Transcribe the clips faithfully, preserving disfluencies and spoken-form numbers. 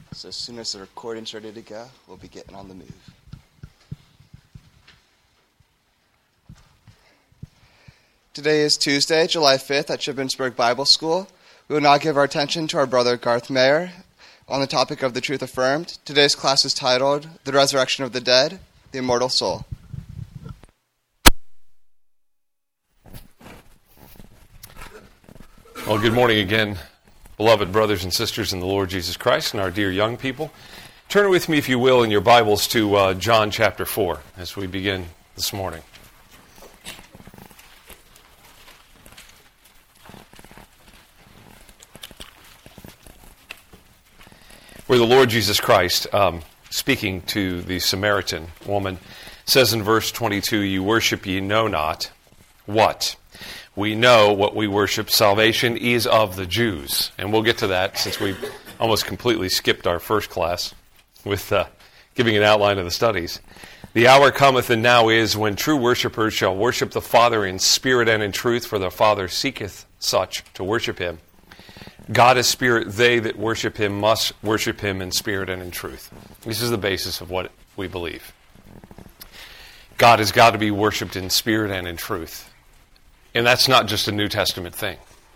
So as soon as the recording's ready to go, we'll be getting on the move. Today is Tuesday, July fifth at Shippensburg Bible School. We will now give our attention to our brother Garth Mayer on the topic of the truth affirmed. Today's class is titled, The Resurrection of the Dead, the Immortal Soul. Well, good morning again, beloved brothers and sisters in the Lord Jesus Christ and our dear young people. Turn with me, if you will, in your Bibles to uh, John chapter four as we begin this morning. Where the Lord Jesus Christ, um, speaking to the Samaritan woman, says in verse twenty-two, "You worship ye know not what." We know what we worship. Salvation is of the Jews. And we'll get to that since we almost completely skipped our first class with uh, giving an outline of the studies. "The hour cometh, and now is, when true worshipers shall worship the Father in spirit and in truth, for the Father seeketh such to worship him. God is spirit. They that worship him must worship him in spirit and in truth." This is the basis of what we believe. God has got to be worshipped in spirit and in truth. And that's not just a New Testament thing.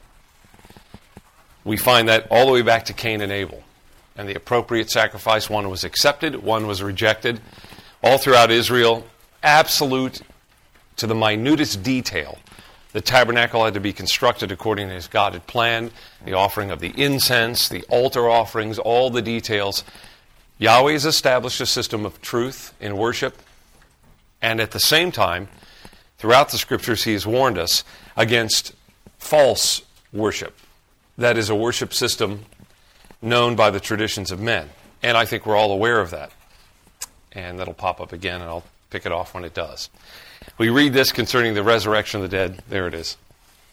We find that all the way back to Cain and Abel. And the appropriate sacrifice, one was accepted, one was rejected. All throughout Israel, absolute to the minutest detail. The tabernacle had to be constructed according to as God had planned. The offering of the incense, the altar offerings, all the details. Yahweh has established a system of truth in worship. And at the same time, throughout the Scriptures, he has warned us against false worship. That is a worship system known by the traditions of men. And I think we're all aware of that. And that'll pop up again, and I'll pick it off when it does. We read this concerning the resurrection of the dead. There it is.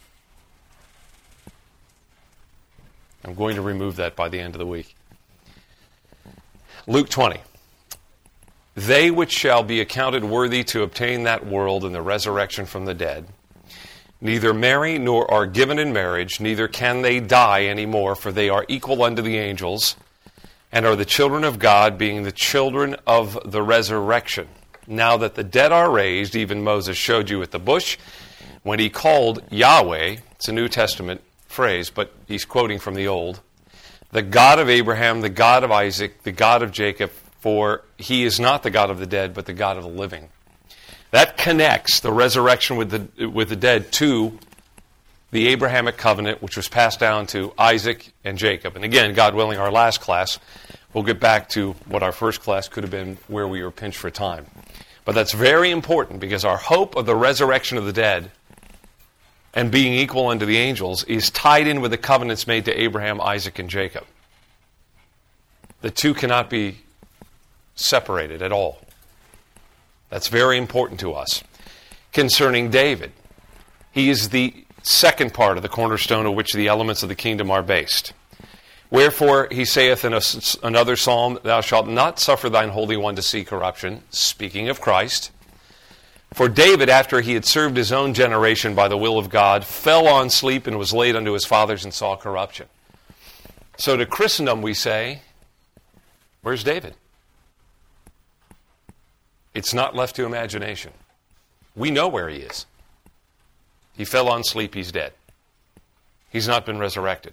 I'm going to remove that by the end of the week. Luke twenty. "They which shall be accounted worthy to obtain that world and the resurrection from the dead, neither marry nor are given in marriage, neither can they die any more, for they are equal unto the angels, and are the children of God, being the children of the resurrection. Now that the dead are raised, even Moses showed you at the bush, when he called Yahweh," it's a New Testament phrase, but he's quoting from the Old, "the God of Abraham, the God of Isaac, the God of Jacob, for he is not the God of the dead, but the God of the living." That connects the resurrection with the with the dead to the Abrahamic covenant, which was passed down to Isaac and Jacob. And again, God willing, our last class, we'll get back to what our first class could have been, where we were pinched for time. But that's very important, because our hope of the resurrection of the dead and being equal unto the angels is tied in with the covenants made to Abraham, Isaac, and Jacob. The two cannot be separated at all. That's very important to us. Concerning David, he is the second part of the cornerstone of which the elements of the kingdom are based. "Wherefore he saith in a, another psalm, Thou shalt not suffer thine Holy One to see corruption," speaking of Christ. "For David, after he had served his own generation by the will of God, fell on sleep and was laid unto his fathers and saw corruption." So to Christendom we say, where's David? It's not left to imagination. We know where he is. He fell on sleep, he's dead. He's not been resurrected.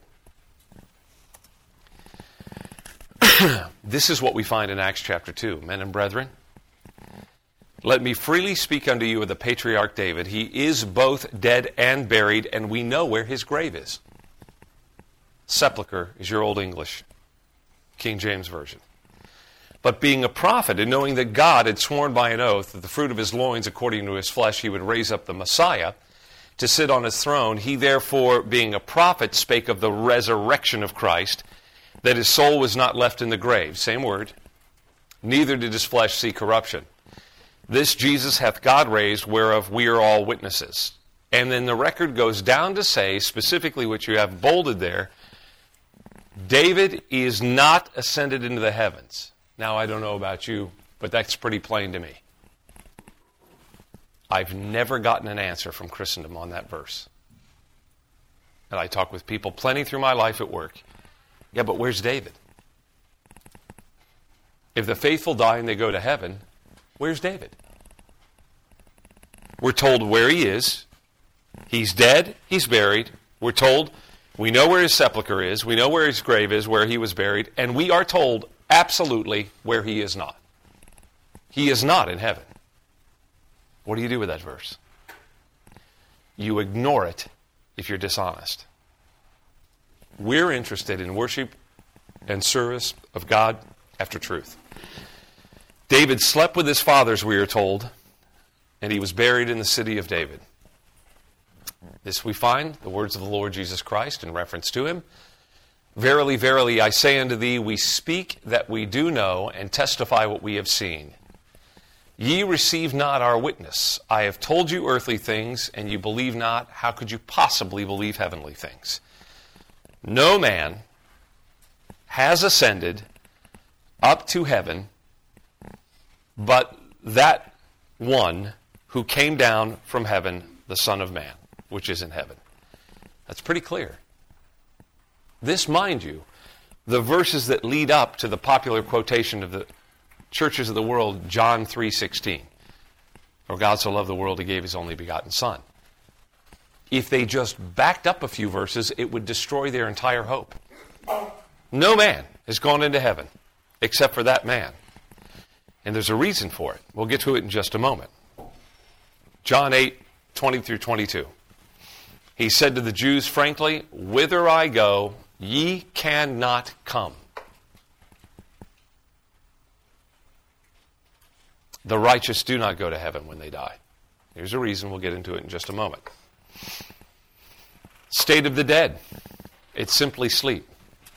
This is what we find in Acts chapter two. "Men and brethren, let me freely speak unto you of the patriarch David. He is both dead and buried, and we know where his grave is." Sepulcher is your Old English, King James Version. "But being a prophet, and knowing that God had sworn by an oath that the fruit of his loins, according to his flesh, he would raise up the Messiah to sit on his throne, he therefore, being a prophet, spake of the resurrection of Christ, that his soul was not left in the grave," same word, "neither did his flesh see corruption. This Jesus hath God raised, whereof we are all witnesses." And then the record goes down to say, specifically what you have bolded there, David is not ascended into the heavens. Now, I don't know about you, but that's pretty plain to me. I've never gotten an answer from Christendom on that verse. And I talk with people plenty through my life at work. Yeah, but where's David? If the faithful die and they go to heaven, where's David? We're told where he is. He's dead. He's buried. We're told we know where his sepulcher is. We know where his grave is, where he was buried. And we are told absolutely where he is not. He is not in heaven. What do you do with that verse? You ignore it if you're dishonest. We're interested in worship and service of God after truth. David slept with his fathers, we are told, and he was buried in the city of David. This we find, the words of the Lord Jesus Christ in reference to him. Verily, verily, I say unto thee, we speak that we do know, and testify what we have seen. Ye receive not our witness. I have told you earthly things, and you believe not. How could you possibly believe heavenly things? No man has ascended up to heaven, but that one who came down from heaven, the Son of Man, which is in heaven. That's pretty clear. This, mind you, the verses that lead up to the popular quotation of the churches of the world, John three sixteen. For God so loved the world, he gave his only begotten Son. If they just backed up a few verses, it would destroy their entire hope. No man has gone into heaven except for that man. And there's a reason for it. We'll get to it in just a moment. John eight, twenty through twenty-two. He said to the Jews frankly, whither I go, ye cannot come. The righteous do not go to heaven when they die. Here's a reason. We'll get into it in just a moment. State of the dead. It's simply sleep.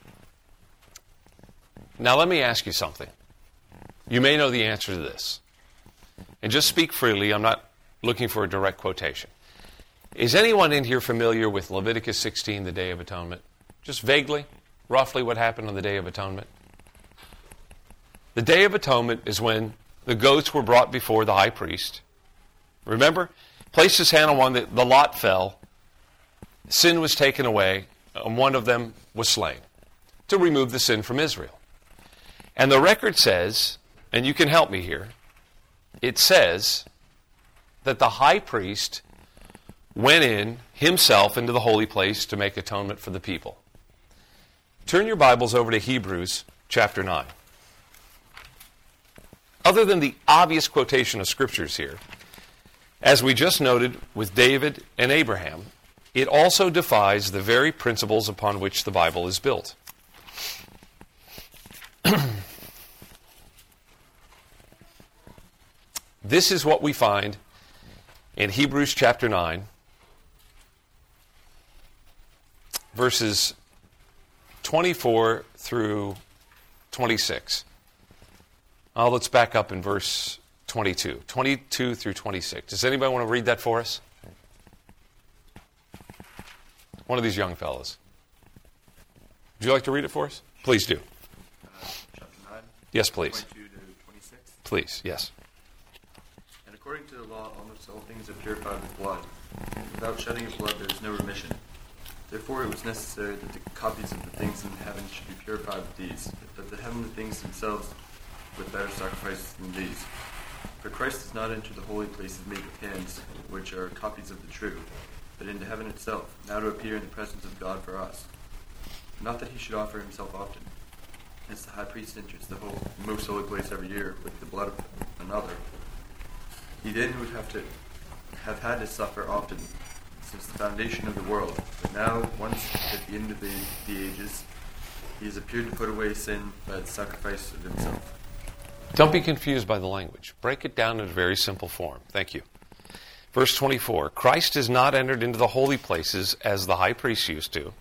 Now let me ask you something. You may know the answer to this. And just speak freely. I'm not looking for a direct quotation. Is anyone in here familiar with Leviticus sixteen, the Day of Atonement? Just vaguely, roughly what happened on the Day of Atonement? The Day of Atonement is when the goats were brought before the high priest. Remember? Placed his hand on one, the, the lot fell. Sin was taken away, and one of them was slain to remove the sin from Israel. And the record says, and you can help me here, it says that the high priest went in himself into the holy place to make atonement for the people. Turn your Bibles over to Hebrews chapter nine. Other than the obvious quotation of scriptures here, as we just noted with David and Abraham, it also defies the very principles upon which the Bible is built. This is what we find in Hebrews chapter nine, verses twenty-four through twenty-six. Oh, let's back up in verse twenty-two. twenty-two through twenty-six. Does anybody want to read that for us? One of these young fellows. Would you like to read it for us? Please do. Uh, chapter nine. Yes, please. twenty-two to twenty-six. Please, yes. And according to the law, almost all things are purified with blood. Without shedding of blood, there is no remission. Therefore, it was necessary that the copies of the things in heaven should be purified with these, but the heavenly things themselves with better sacrifices than these. For Christ does not enter the holy places made with hands, which are copies of the true, but into heaven itself, now to appear in the presence of God for us. Not that he should offer himself often, as the high priest enters the whole, most holy place every year with the blood of another. He then would have to have had to suffer often since the foundation of the world. But now, once at the end of the, the ages, he has appeared to put away sin by the sacrifice of himself. Don't be confused by the language. Break it down in a very simple form. Thank you. Verse twenty-four, Christ has not entered into the holy places as the high priest used to.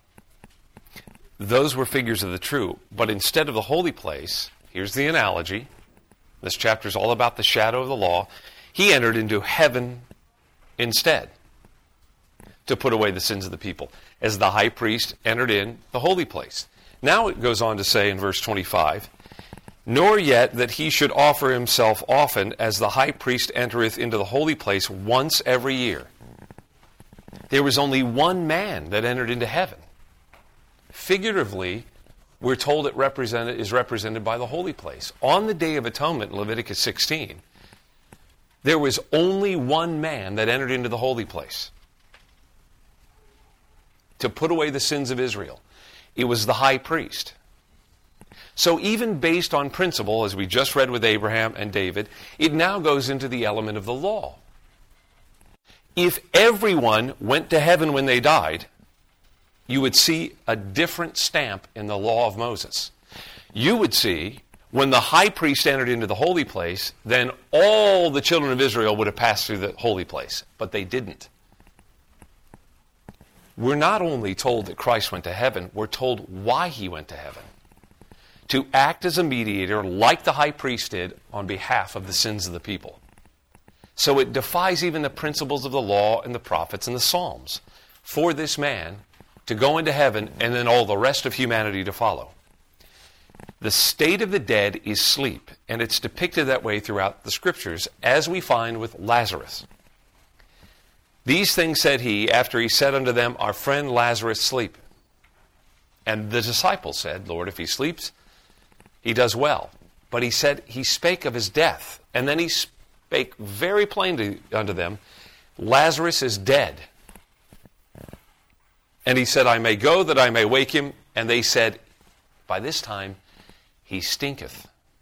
Those were figures of the true. But instead of the holy place, here's the analogy. This chapter is all about the shadow of the law. He entered into heaven instead to put away the sins of the people, as the high priest entered in the holy place. Now it goes on to say in verse twenty-five, nor yet that he should offer himself often, as the high priest entereth into the holy place once every year. There was only one man that entered into heaven. Figuratively, we're told it represented, is represented by the holy place. On the Day of Atonement in Leviticus sixteen, there was only one man that entered into the holy place to put away the sins of Israel. It was the high priest. So even based on principle, as we just read with Abraham and David, it now goes into the element of the law. If everyone went to heaven when they died, you would see a different stamp in the law of Moses. You would see, when the high priest entered into the holy place, then all the children of Israel would have passed through the holy place, but they didn't. We're not only told that Christ went to heaven, we're told why he went to heaven. To act as a mediator like the high priest did on behalf of the sins of the people. So it defies even the principles of the law and the prophets and the Psalms for this man to go into heaven and then all the rest of humanity to follow. The state of the dead is sleep, and it's depicted that way throughout the Scriptures, as we find with Lazarus. These things said he, after he said unto them, Our friend Lazarus sleep. And the disciples said, Lord, if he sleeps, he does well. But he said, he spake of his death. And then he spake very plainly unto them, Lazarus is dead. And he said, I may go that I may wake him. And they said, by this time, he stinketh.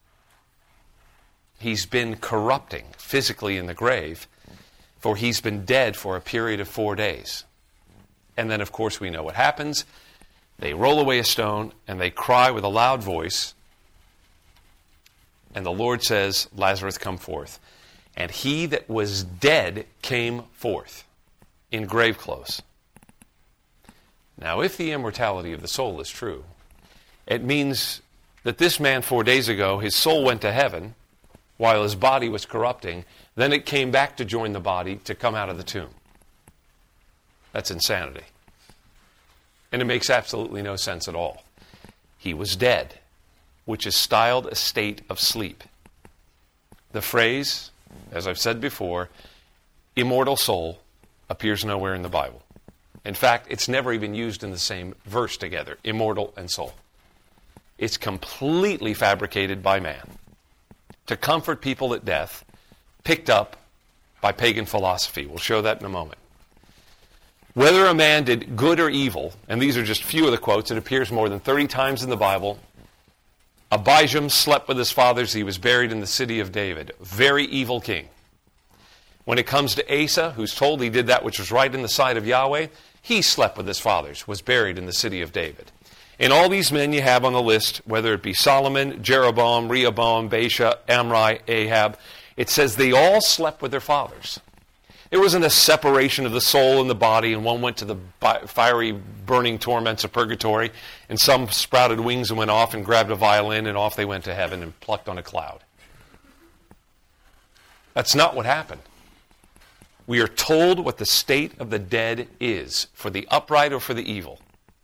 He's been corrupting physically in the grave, for he's been dead for a period of four days. And then, of course, we know what happens. They roll away a stone, and they cry with a loud voice. And the Lord says, Lazarus, come forth. And he that was dead came forth in grave clothes. Now, if the immortality of the soul is true, it means that this man four days ago, his soul went to heaven while his body was corrupting. Then it came back to join the body to come out of the tomb. That's insanity. And it makes absolutely no sense at all. He was dead, which is styled a state of sleep. The phrase, as I've said before, immortal soul, appears nowhere in the Bible. In fact, it's never even used in the same verse together, immortal and soul. It's completely fabricated by man to comfort people at death, picked up by pagan philosophy. We'll show that in a moment. Whether a man did good or evil, and these are just few of the quotes, it appears more than thirty times in the Bible. Abijam slept with his fathers. He was buried in the city of David. Very evil king. When it comes to Asa, who's told he did that which was right in the sight of Yahweh, he slept with his fathers, was buried in the city of David. And all these men you have on the list, whether it be Solomon, Jeroboam, Rehoboam, Baasha, Amri, Ahab, it says they all slept with their fathers. There wasn't a separation of the soul and the body, and one went to the fiery, burning torments of purgatory, and some sprouted wings and went off and grabbed a violin, and off they went to heaven and plucked on a cloud. That's not what happened. We are told what the state of the dead is, for the upright or for the evil.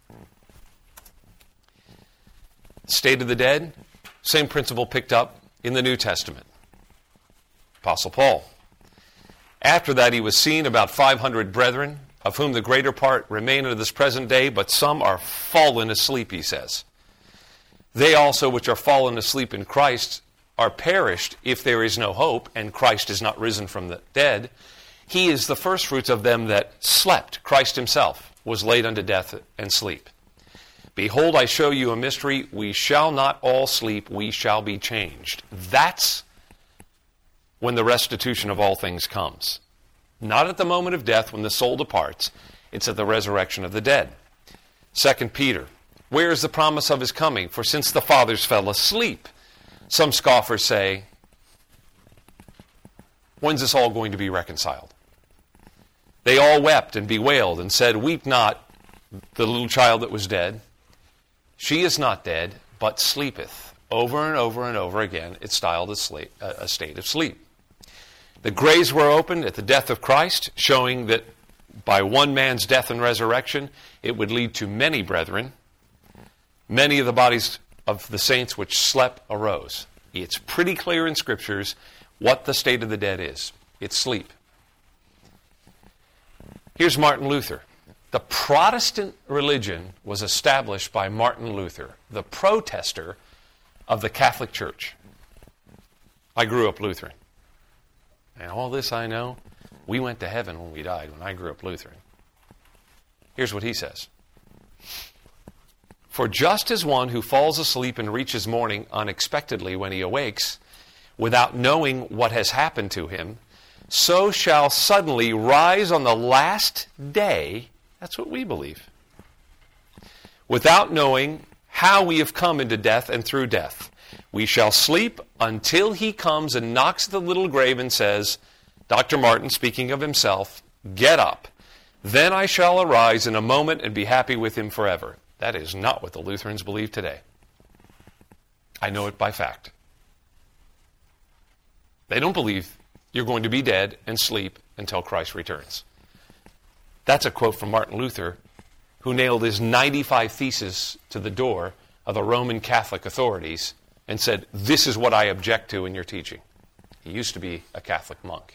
State of the dead, same principle picked up in the New Testament. Apostle Paul. After that he was seen about five hundred brethren, of whom the greater part remain unto this present day, but some are fallen asleep, he says. They also which are fallen asleep in Christ are perished if there is no hope, and Christ is not risen from the dead. He is the firstfruits of them that slept. Christ himself was laid unto death and sleep. Behold, I show you a mystery. We shall not all sleep. We shall be changed. That's when the restitution of all things comes. Not at the moment of death when the soul departs. It's at the resurrection of the dead. Second Peter. Where is the promise of his coming? For since the fathers fell asleep, some scoffers say, when's this all going to be reconciled? They all wept and bewailed and said, weep not the little child that was dead. She is not dead, but sleepeth. Over and over and over again, it's styled a, sleep, a state of sleep. The graves were opened at the death of Christ, showing that by one man's death and resurrection, it would lead to many brethren. Many of the bodies of the saints which slept arose. It's pretty clear in Scriptures what the state of the dead is. It's sleep. Here's Martin Luther. The Protestant religion was established by Martin Luther, the protester of the Catholic Church. I grew up Lutheran. And all this I know, we went to heaven when we died, when I grew up Lutheran. Here's what he says. For just as one who falls asleep and reaches morning unexpectedly when he awakes, without knowing what has happened to him, so shall suddenly rise on the last day, that's what we believe, without knowing how we have come into death and through death. We shall sleep until he comes and knocks at the little grave and says, Doctor Martin, speaking of himself, get up. Then I shall arise in a moment and be happy with him forever. That is not what the Lutherans believe today. I know it by fact. They don't believe you're going to be dead and sleep until Christ returns. That's a quote from Martin Luther, who nailed his ninety-five theses to the door of the Roman Catholic authorities and said, this is what I object to in your teaching. He used to be a Catholic monk.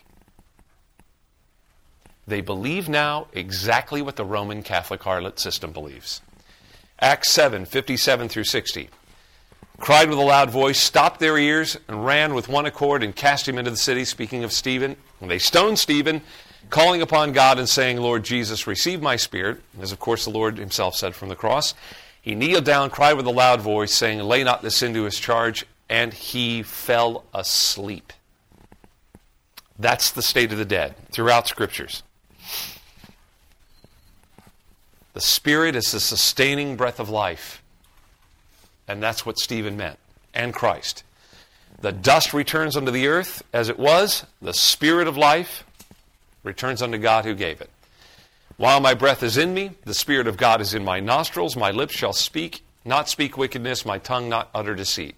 They believe now exactly what the Roman Catholic harlot system believes. Acts seven, fifty-seven through sixty. Cried with a loud voice, stopped their ears, and ran with one accord and cast him into the city, speaking of Stephen. And they stoned Stephen, calling upon God and saying, Lord Jesus, receive my spirit. As of course the Lord himself said from the cross. He kneeled down, cried with a loud voice, saying, lay not this sin to his charge. And he fell asleep. That's the state of the dead throughout Scriptures. The Spirit is the sustaining breath of life. And that's what Stephen meant, and Christ. The dust returns unto the earth as it was. The Spirit of life returns unto God who gave it. While my breath is in me, the Spirit of God is in my nostrils. My lips shall speak, not speak wickedness, my tongue not utter deceit.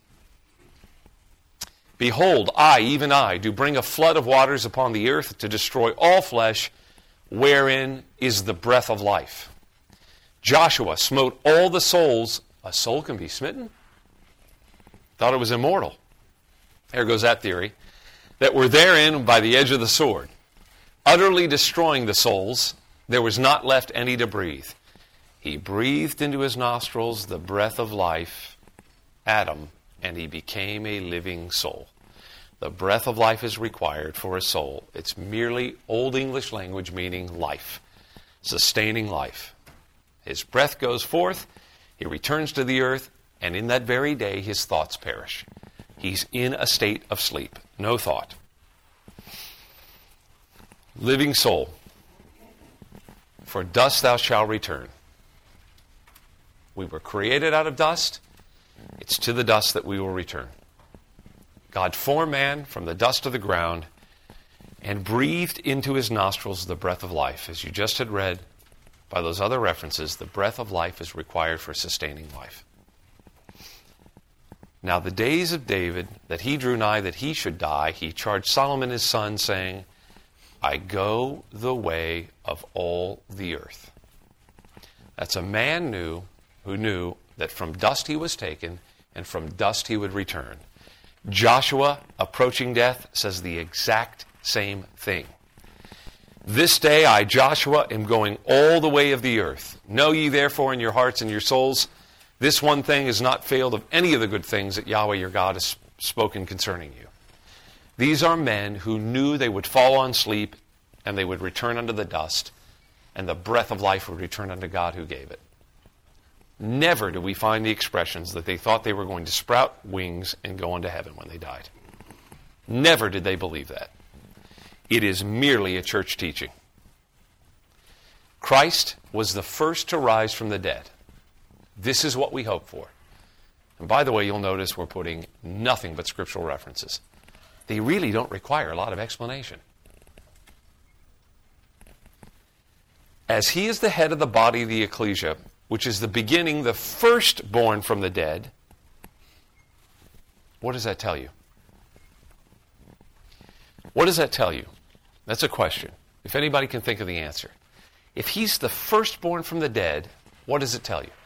Behold, I, even I, do bring a flood of waters upon the earth to destroy all flesh, wherein is the breath of life. Joshua smote all the souls. A soul can be smitten? Thought it was immortal. There goes that theory. That were therein by the edge of the sword, utterly destroying the souls. There was not left any to breathe. He breathed into his nostrils the breath of life, Adam, and he became a living soul. The breath of life is required for a soul. It's merely Old English language meaning life, sustaining life. His breath goes forth, he returns to the earth, and in that very day his thoughts perish. He's in a state of sleep, no thought. Living soul, for dust thou shalt return. We were created out of dust. It's to the dust that we will return. God formed man from the dust of the ground and breathed into his nostrils the breath of life. As you just had read by those other references, the breath of life is required for sustaining life. Now the days of David, that he drew nigh that he should die, he charged Solomon his son, saying, I go the way of all the earth. That's a man knew who knew that from dust he was taken, and from dust he would return. Joshua, approaching death, says the exact same thing. This day I, Joshua, am going all the way of the earth. Know ye therefore in your hearts and your souls, this one thing has not failed of any of the good things that Yahweh your God has spoken concerning you. These are men who knew they would fall on sleep, and they would return unto the dust, and the breath of life would return unto God who gave it. Never do we find the expressions that they thought they were going to sprout wings and go into heaven when they died. Never did they believe that. It is merely a church teaching. Christ was the first to rise from the dead. This is what we hope for. And by the way, you'll notice we're putting nothing but scriptural references. They really don't require a lot of explanation. As he is the head of the body of the ecclesia, which is the beginning, the firstborn from the dead, what does that tell you? What does that tell you? That's a question. If anybody can think of the answer. If he's the firstborn from the dead, what does it tell you?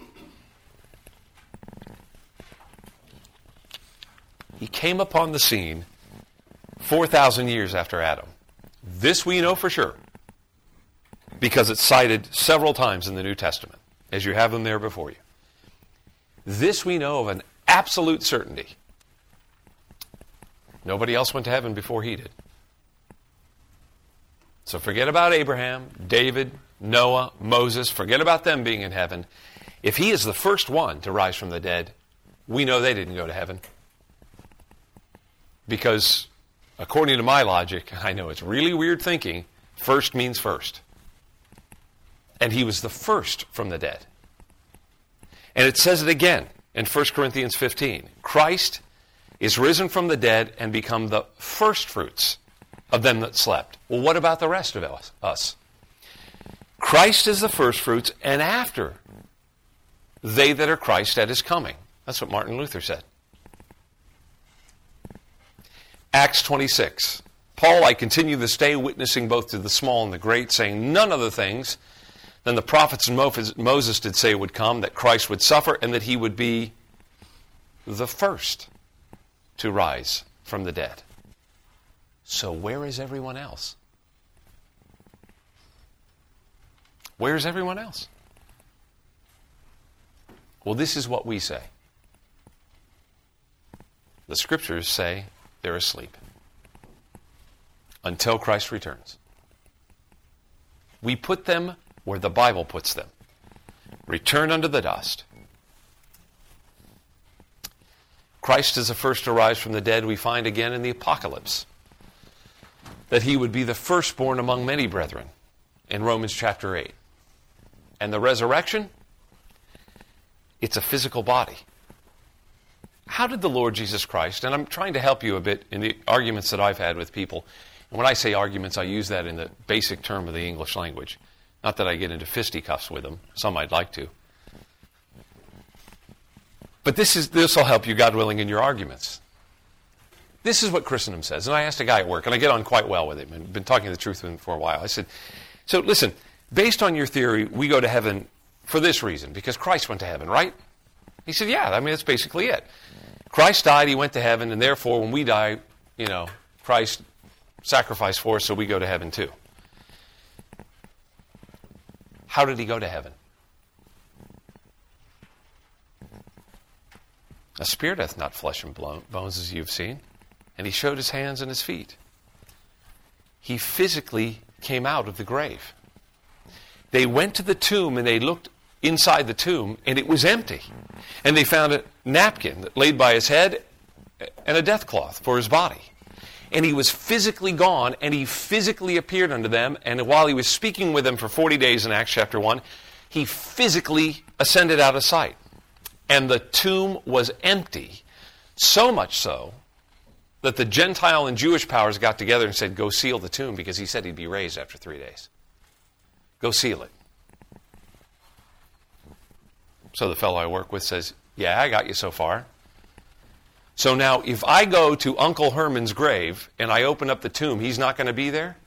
He came upon the scene four thousand years after Adam. This we know for sure. because it's cited several times in the New Testament, as you have them there before you. This we know of an absolute certainty. Nobody else went to heaven before he did. So forget about Abraham, David, Noah, Moses. Forget about them being in heaven. If he is the first one to rise from the dead, we know they didn't go to heaven. Because according to my logic, I know it's really weird thinking, first means first. And he was the first from the dead. And it says it again in First Corinthians fifteen. Christ is risen from the dead and become the first fruits of them that slept. Well, what about the rest of us? us? Christ is the first fruits, and after, they that are Christ at his coming. That's what Martin Luther said. Acts twenty-six. Paul, I continue this day witnessing both to the small and the great, saying none other things than the prophets and Moses did say would come, that Christ would suffer and that he would be the first to rise from the dead. So where is everyone else? Where is everyone else? Well, this is what we say. The Scriptures say they're asleep until Christ returns. We put them where the Bible puts them. Return unto the dust. Christ is the first to rise from the dead. We find again in the Apocalypse that he would be the firstborn among many brethren in Romans chapter eight. And the resurrection, it's a physical body. How did the Lord Jesus Christ, and I'm trying to help you a bit in the arguments that I've had with people, and when I say arguments, I use that in the basic term of the English language. Not that I get into fisticuffs with them. Some I'd like to. But this is this will help you, God willing, in your arguments. This is what Christendom says. And I asked a guy at work, and I get on quite well with him, and I've been talking the truth with him for a while. I said, so listen, based on your theory, we go to heaven for this reason, because Christ went to heaven, right? He said, yeah, I mean, that's basically it. Christ died, he went to heaven, and therefore when we die, you know, Christ sacrificed for us, so we go to heaven too. How did he go to heaven? A spirit hath not flesh and bones, as you've seen. And he showed his hands and his feet. He physically came out of the grave. They went to the tomb and they looked inside the tomb and it was empty. And they found a napkin laid by his head and a death cloth for his body. And he was physically gone, and he physically appeared unto them. And while he was speaking with them for forty days in Acts chapter one, he physically ascended out of sight. And the tomb was empty, so much so that the Gentile and Jewish powers got together and said, go seal the tomb, because he said he'd be raised after three days. Go seal it. So the fellow I work with says, yeah, I got you so far. So now, if I go to Uncle Herman's grave and I open up the tomb, he's not going to be there?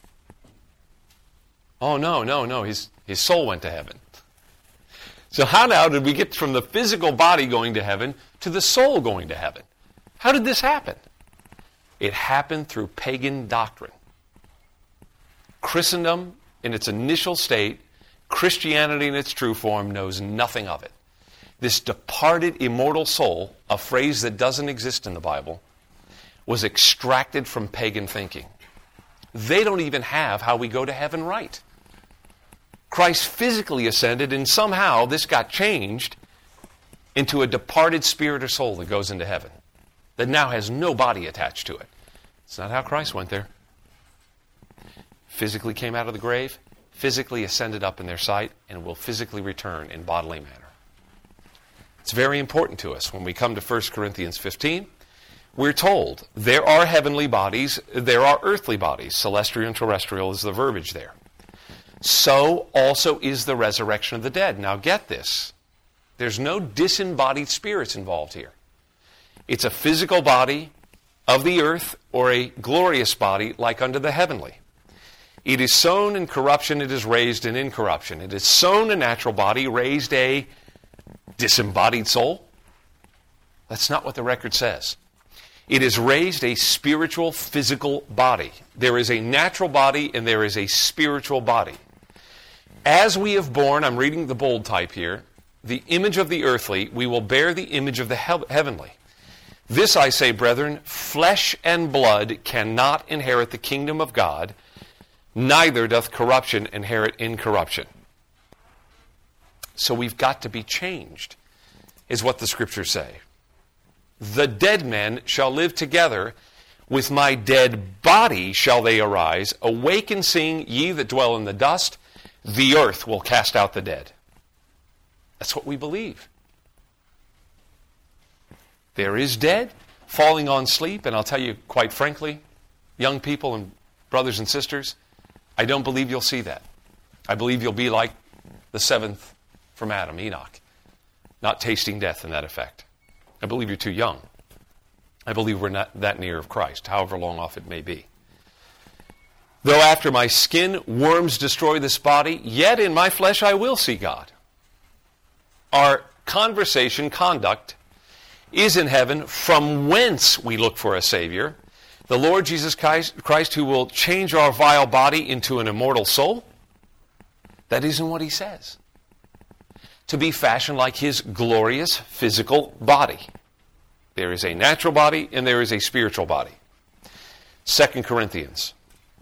Oh, no, no, no. His, his soul went to heaven. So how now did we get from the physical body going to heaven to the soul going to heaven? How did this happen? It happened through pagan doctrine. Christendom, in its initial state, Christianity in its true form, knows nothing of it. This departed immortal soul, a phrase that doesn't exist in the Bible, was extracted from pagan thinking. They don't even have how we go to heaven right. Christ physically ascended, and somehow this got changed into a departed spirit or soul that goes into heaven, that now has no body attached to it. It's not how Christ went there. Physically came out of the grave, physically ascended up in their sight, and will physically return in bodily manner. It's very important to us when we come to First Corinthians fifteen. We're told there are heavenly bodies, there are earthly bodies. Celestial and terrestrial is the verbiage there. So also is the resurrection of the dead. Now get this. There's no disembodied spirits involved here. It's a physical body of the earth or a glorious body like unto the heavenly. It is sown in corruption, it is raised in incorruption. It is sown a natural body, raised a disembodied soul. That's not what the record says. It is raised a spiritual, physical body. There is a natural body and there is a spiritual body. As we have borne, I'm reading the bold type here, the image of the earthly, we will bear the image of the he- heavenly. This I say, brethren, flesh and blood cannot inherit the kingdom of God, neither doth corruption inherit incorruption. So we've got to be changed, is what the scriptures say. The dead men shall live together, with my dead body shall they arise. Awake and sing, ye that dwell in the dust, the earth will cast out the dead. That's what we believe. There is dead falling on sleep, and I'll tell you quite frankly, young people and brothers and sisters, I don't believe you'll see that. I believe you'll be like the seventh from Adam, Enoch, not tasting death in that effect. I believe you're too young. I believe we're not that near of Christ, however long off it may be. Though after my skin worms destroy this body, yet in my flesh I will see God. Our conversation, conduct, is in heaven, from whence we look for a Savior, the Lord Jesus Christ, who will change our vile body into an immortal soul. That isn't what he says. To be fashioned like his glorious physical body. There is a natural body and there is a spiritual body. Second Corinthians.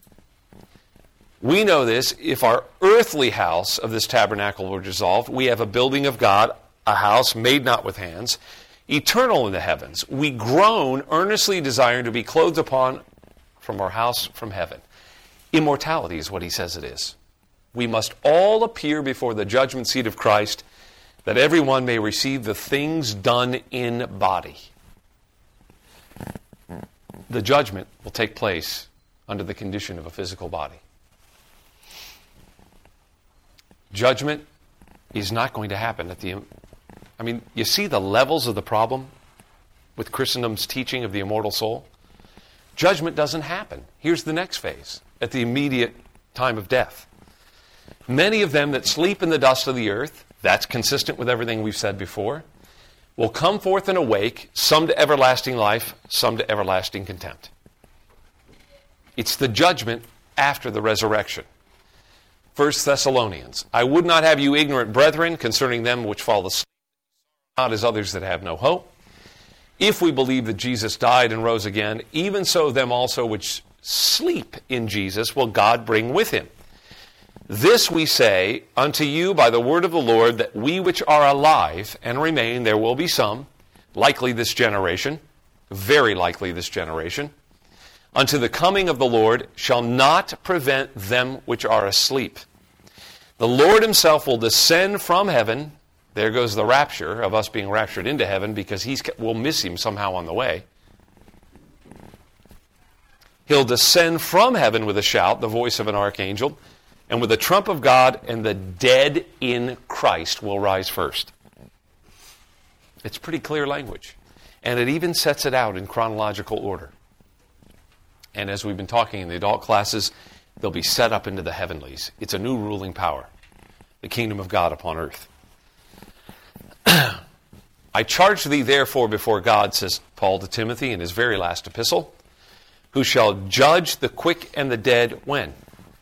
We know this, if our earthly house of this tabernacle were dissolved, we have a building of God, a house made not with hands, eternal in the heavens. We groan, earnestly desiring to be clothed upon from our house from heaven. Immortality is what he says it is. We must all appear before the judgment seat of Christ, that everyone may receive the things done in body. The judgment will take place under the condition of a physical body. Judgment is not going to happen at the... I mean, you see the levels of the problem with Christendom's teaching of the immortal soul? Judgment doesn't happen. Here's the next phase, at the immediate time of death. Many of them that sleep in the dust of the earth, that's consistent with everything we've said before, will come forth and awake, some to everlasting life, some to everlasting contempt. It's the judgment after the resurrection. First Thessalonians, I would not have you ignorant, brethren, concerning them which fall asleep, not as others that have no hope. If we believe that Jesus died and rose again, even so them also which sleep in Jesus will God bring with him. This we say unto you by the word of the Lord, that we which are alive and remain, there will be some, likely this generation, very likely this generation, unto the coming of the Lord shall not prevent them which are asleep. The Lord himself will descend from heaven. There goes the rapture of us being raptured into heaven, because he's, we'll miss him somehow on the way. He'll descend from heaven with a shout, the voice of an archangel, and with the trump of God, and the dead in Christ will rise first. It's pretty clear language. And it even sets it out in chronological order. And as we've been talking in the adult classes, they'll be set up into the heavenlies. It's a new ruling power, the kingdom of God upon earth. I charge thee therefore before God, says Paul to Timothy in his very last epistle, who shall judge the quick and the dead when?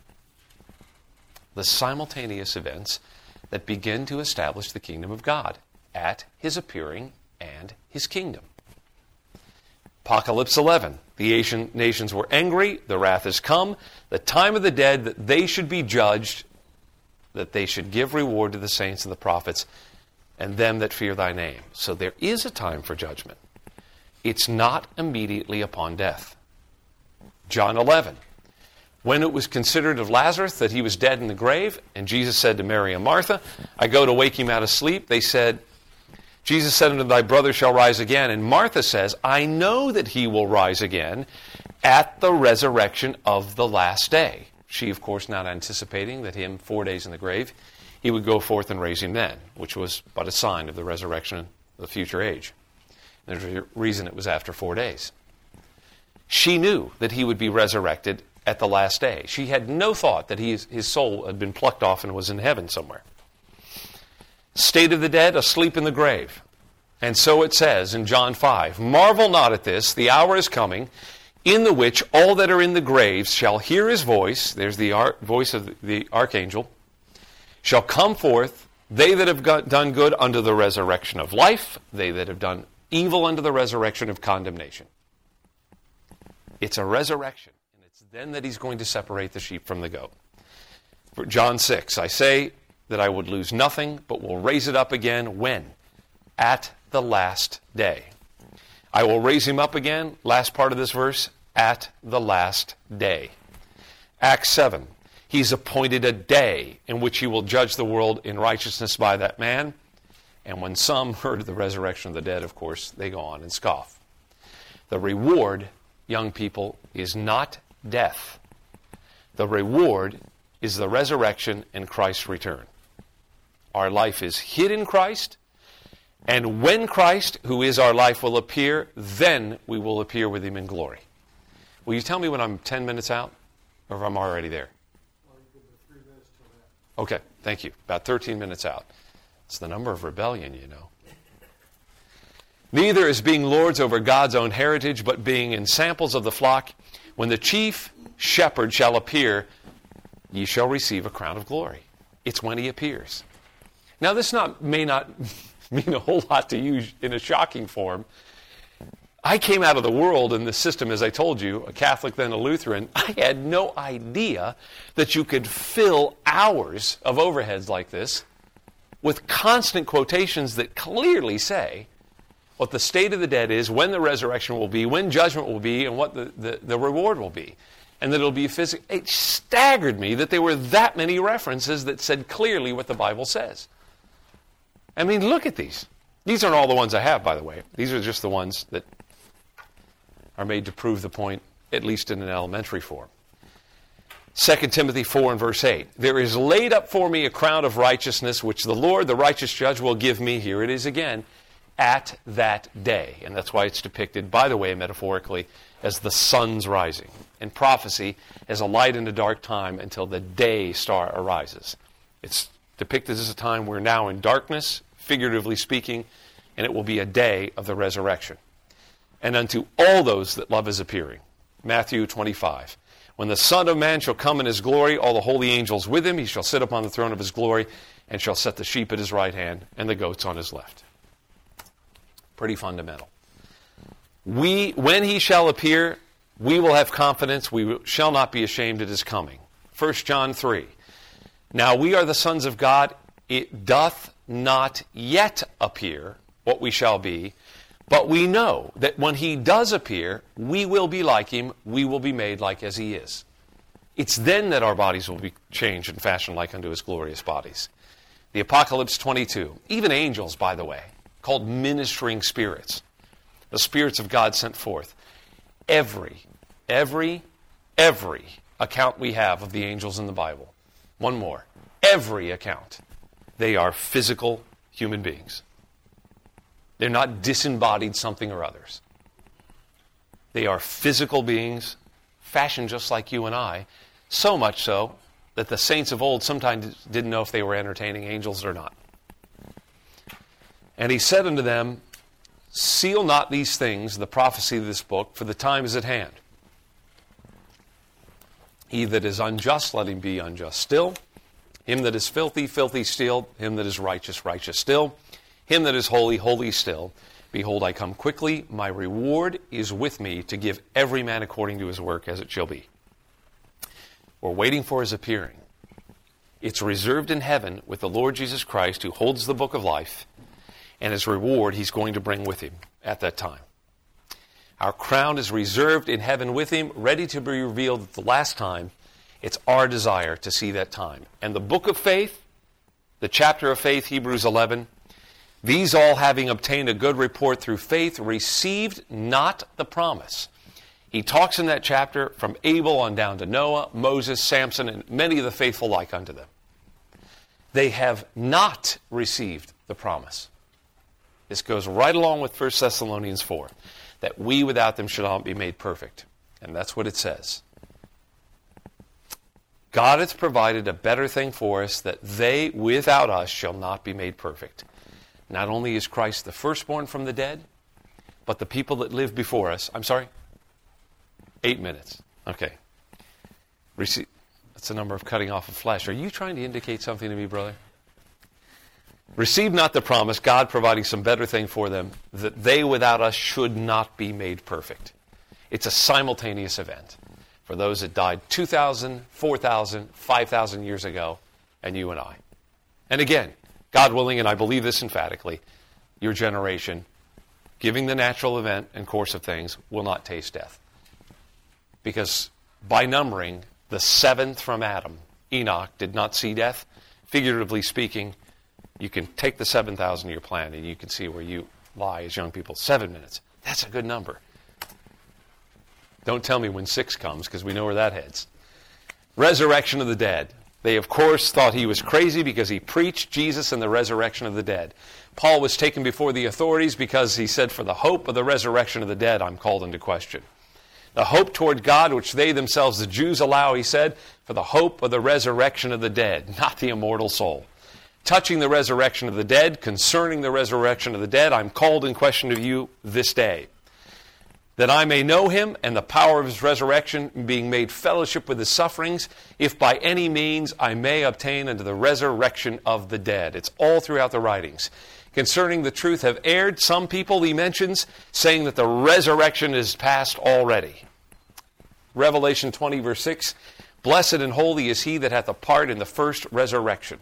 The simultaneous events that begin to establish the kingdom of God at his appearing and his kingdom. Apocalypse eleven, the Asian nations were angry, the wrath is come, the time of the dead that they should be judged, that they should give reward to the saints and the prophets, and them that fear thy name. So there is a time for judgment. It's not immediately upon death. John eleven, when it was considered of Lazarus that he was dead in the grave, and Jesus said to Mary and Martha, I go to wake him out of sleep, they said, Jesus said unto thy brother shall rise again. And Martha says, I know that he will rise again at the resurrection of the last day. She, of course, not anticipating that him, four days in the grave, he would go forth and raise him then, which was but a sign of the resurrection of the future age. There's a reason it was after four days. She knew that he would be resurrected at the last day. She had no thought that he, his soul had been plucked off and was in heaven somewhere. State of the dead, asleep in the grave. And so it says in John five, marvel not at this, the hour is coming, in the which all that are in the graves shall hear his voice, there's the ar- voice of the archangel, shall come forth, they that have got, done good unto the resurrection of life, they that have done evil unto the resurrection of condemnation. It's a resurrection, and it's then that he's going to separate the sheep from the goat. For John six, I say that I would lose nothing, but will raise it up again. When? At the last day. I will raise him up again, last part of this verse, at the last day. Acts seven, he's appointed a day in which he will judge the world in righteousness by that man. And when some heard of the resurrection of the dead, of course, they go on and scoff. The reward, young people, is not death. The reward is the resurrection and Christ's return. Our life is hid in Christ, and when Christ, who is our life, will appear, then we will appear with him in glory. Will you tell me when I'm ten minutes out, or if I'm already there? Okay, thank you. About thirteen minutes out. It's the number of rebellion, you know. Neither is being lords over God's own heritage, but being in samples of the flock. When the chief shepherd shall appear, ye shall receive a crown of glory. It's when he appears. Now, this not may not mean a whole lot to you in a shocking form. I came out of the world in the system, as I told you, a Catholic, then a Lutheran. I had no idea that you could fill hours of overheads like this with constant quotations that clearly say what the state of the dead is, when the resurrection will be, when judgment will be, and what the, the, the reward will be. And that it'll be physical. It staggered me that there were that many references that said clearly what the Bible says. I mean, look at these. These aren't all the ones I have, by the way. These are just the ones that are made to prove the point, at least in an elementary form. Second Timothy four and verse eight. There is laid up for me a crown of righteousness, which the Lord, the righteous judge, will give me. Here it is again. At that day. And that's why it's depicted, by the way, metaphorically, as the sun's rising. In prophecy, as a light in a dark time until the day star arises. It's depicted as a time we're now in darkness, figuratively speaking, and it will be a day of the resurrection. And unto all those that love his appearing. Matthew twenty-five. When the Son of Man shall come in his glory, all the holy angels with him, he shall sit upon the throne of his glory, and shall set the sheep at his right hand, and the goats on his left. Pretty fundamental. We, when he shall appear, we will have confidence. We shall not be ashamed at his coming. First John three. Now we are the sons of God. It doth not yet appear what we shall be, but we know that when he does appear, we will be like him. We will be made like as he is. It's then that our bodies will be changed and fashioned like unto his glorious bodies. The Apocalypse twenty-two. Even angels, by the way, called ministering spirits. The spirits of God sent forth. Every, every, every account we have of the angels in the Bible. One more. Every account. They are physical human beings. They're not disembodied something or others. They are physical beings, fashioned just like you and I, so much so that the saints of old sometimes didn't know if they were entertaining angels or not. And he said unto them, seal not these things, the prophecy of this book, for the time is at hand. He that is unjust, let him be unjust still. Him that is filthy, filthy still. Him that is righteous, righteous still. Him that is holy, holy still. Behold, I come quickly. My reward is with me to give every man according to his work as it shall be. We're waiting for his appearing. It's reserved in heaven with the Lord Jesus Christ, who holds the book of life, and his reward he's going to bring with him at that time. Our crown is reserved in heaven with him, ready to be revealed at the last time. It's our desire to see that time. And the book of faith, the chapter of faith, Hebrews eleven, these all having obtained a good report through faith, received not the promise. He talks in that chapter from Abel on down to Noah, Moses, Samson, and many of the faithful like unto them. They have not received the promise. This goes right along with First Thessalonians four, that we without them should not be made perfect. And that's what it says. God hath provided a better thing for us, that they without us shall not be made perfect. Not only is Christ the firstborn from the dead, but the people that live before us. I'm sorry? Eight minutes. Okay. Receive. That's the number of cutting off of flesh. Are you trying to indicate something to me, brother? Receive not the promise, God providing some better thing for them, that they without us should not be made perfect. It's a simultaneous event for those that died two thousand, four thousand, five thousand years ago, and you and I. And again, God willing, and I believe this emphatically, your generation, giving the natural event and course of things, will not taste death. Because by numbering, the seventh from Adam, Enoch, did not see death. Figuratively speaking, you can take the seven thousand year plan and you can see where you lie as young people. Seven minutes. That's a good number. Don't tell me when six comes, because we know where that heads. Resurrection of the dead. They, of course, thought he was crazy because he preached Jesus and the resurrection of the dead. Paul was taken before the authorities because he said, for the hope of the resurrection of the dead, I'm called into question. The hope toward God, which they themselves, the Jews, allow, he said, for the hope of the resurrection of the dead, not the immortal soul. Touching the resurrection of the dead, concerning the resurrection of the dead, I'm called in question of you this day. That I may know him and the power of his resurrection, being made fellowship with his sufferings, if by any means I may obtain unto the resurrection of the dead. It's all throughout the writings. Concerning the truth have erred some people, he mentions, saying that the resurrection is past already. Revelation twenty, verse six, blessed and holy is he that hath a part in the first resurrection.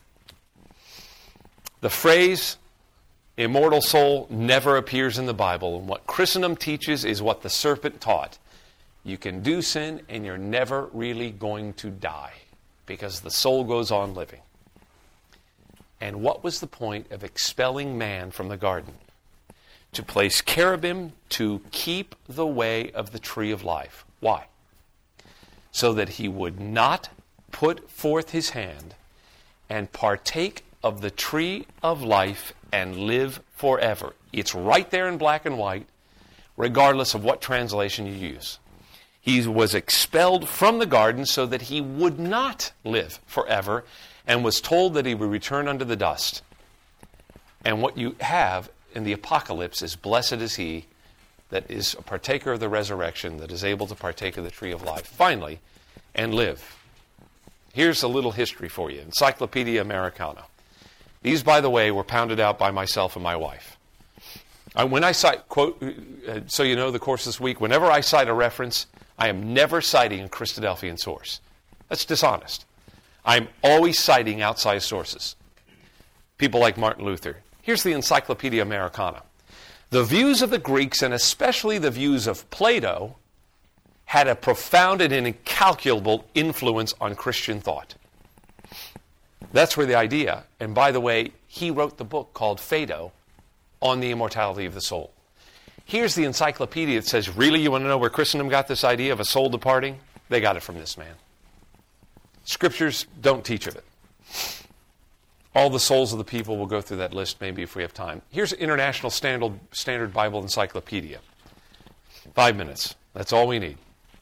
The phrase immortal soul never appears in the Bible, and what Christendom teaches is what the serpent taught. You can do sin and you're never really going to die because the soul goes on living. And what was the point of expelling man from the garden? To place cherubim to keep the way of the tree of life. Why? So that he would not put forth his hand and partake of the tree of life and live forever. It's right there in black and white, regardless of what translation you use. He was expelled from the garden so that he would not live forever, and was told that he would return unto the dust. And what you have in the apocalypse is, blessed is he that is a partaker of the resurrection, that is able to partake of the tree of life, finally, and live. Here's a little history for you. Encyclopedia Americana. These, by the way, were pounded out by myself and my wife. I, when I cite, quote, uh, so you know the course this week, whenever I cite a reference, I am never citing a Christadelphian source. That's dishonest. I'm always citing outside sources. People like Martin Luther. Here's the Encyclopedia Americana. The views of the Greeks, and especially the views of Plato, had a profound and incalculable influence on Christian thought. That's where the idea, and by the way, he wrote the book called Phaedo on the immortality of the soul. Here's the encyclopedia that says, really, you want to know where Christendom got this idea of a soul departing? They got it from this man. Scriptures don't teach of it. All the souls of the people, will go through that list maybe if we have time. Here's International Standard, Standard Bible Encyclopedia. Five minutes. That's all we need.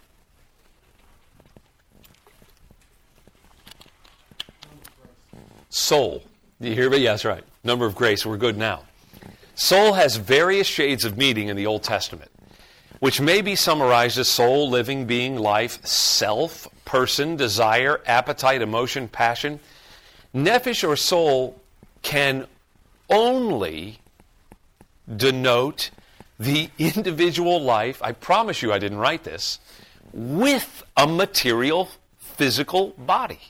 Soul. Do you hear me? Yes, right. Number of grace. We're good now. Soul has various shades of meaning in the Old Testament, which may be summarized as soul, living, being, life, self, person, desire, appetite, emotion, passion. Nephesh or soul can only denote the individual life, I promise you I didn't write this, with a material, physical body.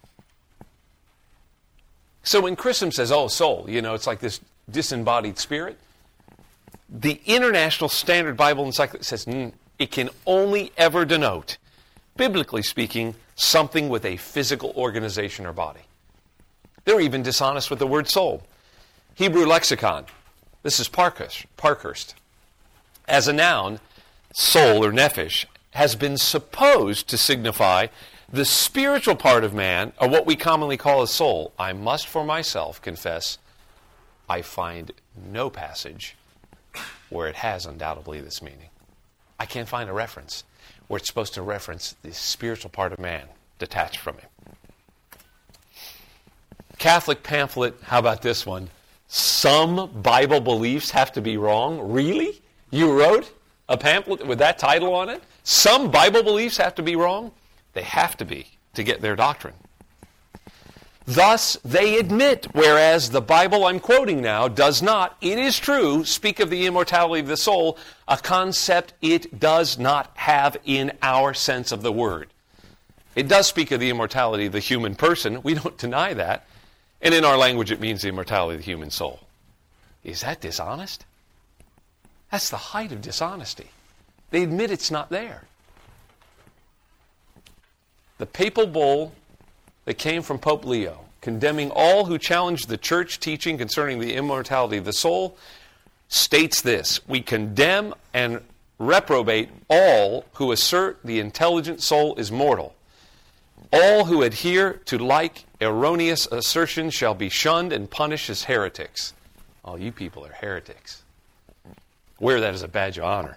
So when Christendom says, oh, soul, you know, it's like this disembodied spirit, the International Standard Bible Encyclopedia says mm, it can only ever denote, biblically speaking, something with a physical organization or body. They're even dishonest with the word soul. Hebrew lexicon, this is Parkhurst. Parkhurst. As a noun, soul or nephesh has been supposed to signify the spiritual part of man, or what we commonly call a soul. I must for myself confess, I find no passage where it has undoubtedly this meaning. I can't find a reference where it's supposed to reference the spiritual part of man detached from him. Catholic pamphlet, how about this one? Some Bible beliefs have to be wrong? Really? You wrote a pamphlet with that title on it? Some Bible beliefs have to be wrong? They have to be, to get their doctrine. Thus, they admit, whereas the Bible I'm quoting now does not, it is true, speak of the immortality of the soul, a concept it does not have in our sense of the word. It does speak of the immortality of the human person. We don't deny that. And in our language, it means the immortality of the human soul. Is that dishonest? That's the height of dishonesty. They admit it's not there. The papal bull that came from Pope Leo, condemning all who challenge the church teaching concerning the immortality of the soul, states this: we condemn and reprobate all who assert the intelligent soul is mortal. All who adhere to like erroneous assertions shall be shunned and punished as heretics. All you people are heretics. Wear that as a badge of honor.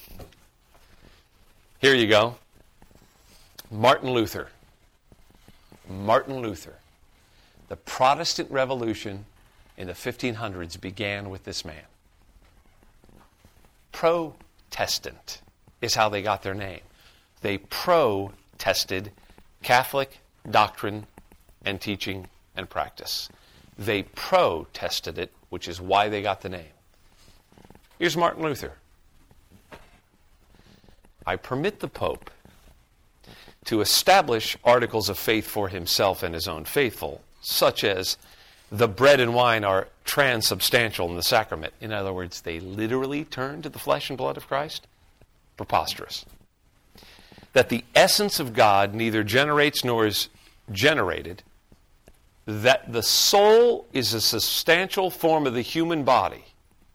Here you go. Martin Luther. Martin Luther. The Protestant Revolution in the fifteen hundreds began with this man. Protestant is how they got their name. They protested Catholic doctrine and teaching and practice. They protested it, which is why they got the name. Here's Martin Luther. I permit the Pope to establish articles of faith for himself and his own faithful, such as the bread and wine are transubstantial in the sacrament. In other words, they literally turn to the flesh and blood of Christ. Preposterous. That the essence of God neither generates nor is generated. That the soul is a substantial form of the human body.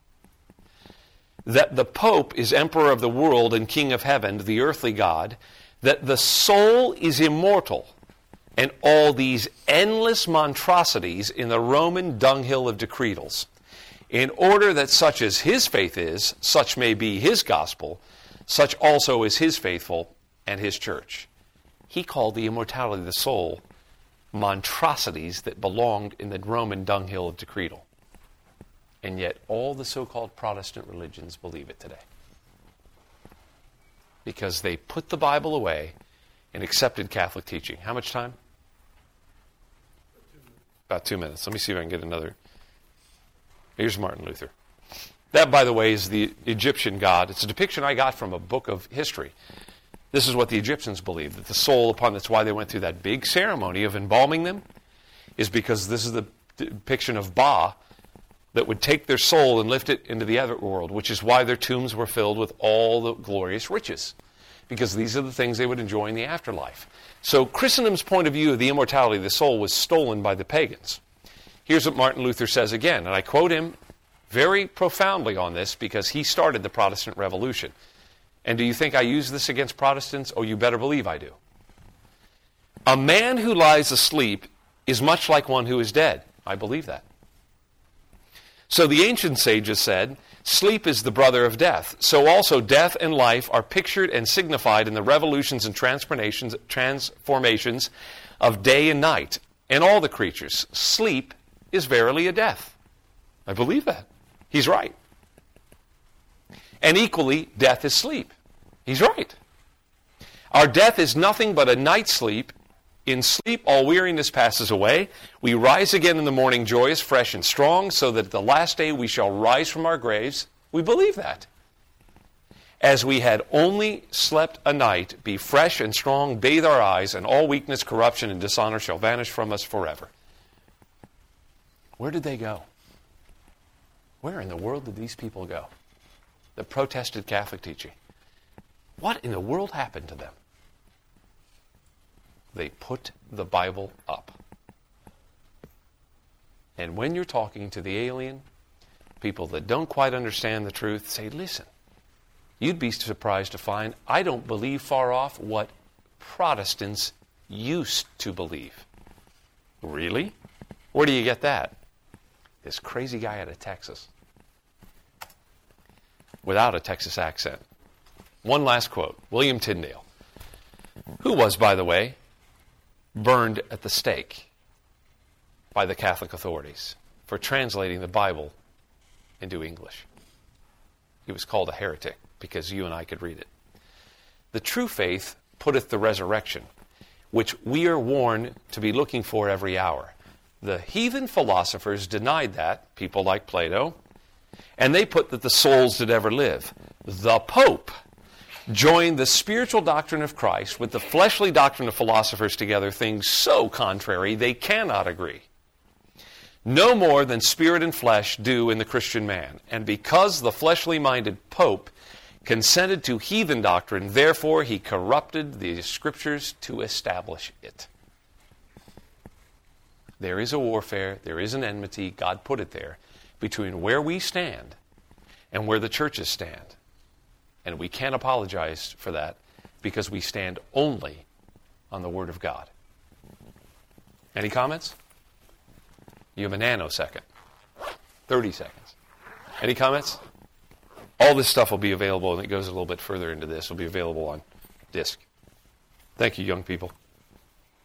That the Pope is emperor of the world and king of heaven, the earthly God. That the soul is immortal, and all these endless monstrosities in the Roman dunghill of decretals, in order that such as his faith is, such may be his gospel, such also is his faithful and his church. He called the immortality of the soul monstrosities that belonged in the Roman dunghill of decretal. And yet all the so-called Protestant religions believe it today. Because they put the Bible away and accepted Catholic teaching. How much time? About two minutes. Let me see if I can get another. Here's Martin Luther. That, by the way, is the Egyptian god. It's a depiction I got from a book of history. This is what the Egyptians believed, that the soul upon, that's why they went through that big ceremony of embalming them, is because this is the depiction of Ba that would take their soul and lift it into the other world, which is why their tombs were filled with all the glorious riches, because these are the things they would enjoy in the afterlife. So Christendom's point of view of the immortality of the soul was stolen by the pagans. Here's what Martin Luther says again, and I quote him very profoundly on this because he started the Protestant Revolution. And do you think I use this against Protestants? Oh, you better believe I do. A man who lies asleep is much like one who is dead. I believe that. So the ancient sages said, sleep is the brother of death. So also death and life are pictured and signified in the revolutions and transformations, transformations of day and night and all the creatures. Sleep is verily a death. I believe that. He's right. And equally, death is sleep. He's right. Our death is nothing but a night's sleep. In sleep, all weariness passes away. We rise again in the morning joyous, fresh, and strong, so that at the last day we shall rise from our graves. We believe that. As we had only slept a night, be fresh and strong, bathe our eyes, and all weakness, corruption, and dishonor shall vanish from us forever. Where did they go? Where in the world did these people go that protested Catholic teaching? What in the world happened to them? They put the Bible up. And when you're talking to the alien, people that don't quite understand the truth, say, listen, you'd be surprised to find I don't believe far off what Protestants used to believe. Really? Where do you get that? This crazy guy out of Texas. Without a Texas accent. One last quote. William Tyndale, who was, by the way, burned at the stake by the Catholic authorities for translating the Bible into English. He was called a heretic because you and I could read it. The true faith putteth the resurrection. which we are warned to be looking for every hour. The heathen philosophers denied that, people like Plato, and they put that the souls did ever live. The Pope joined the spiritual doctrine of Christ with the fleshly doctrine of philosophers together, things so contrary they cannot agree. No more than spirit and flesh do in the Christian man. And because the fleshly-minded Pope consented to heathen doctrine, therefore he corrupted the Scriptures to establish it. There is a warfare, there is an enmity, God put it there, between where we stand and where the churches stand. And we can't apologize for that because we stand only on the Word of God. Any comments? You have a nanosecond. thirty seconds. Any comments? All this stuff will be available, and it goes a little bit further into this. It will be available on disc. Thank you, young people.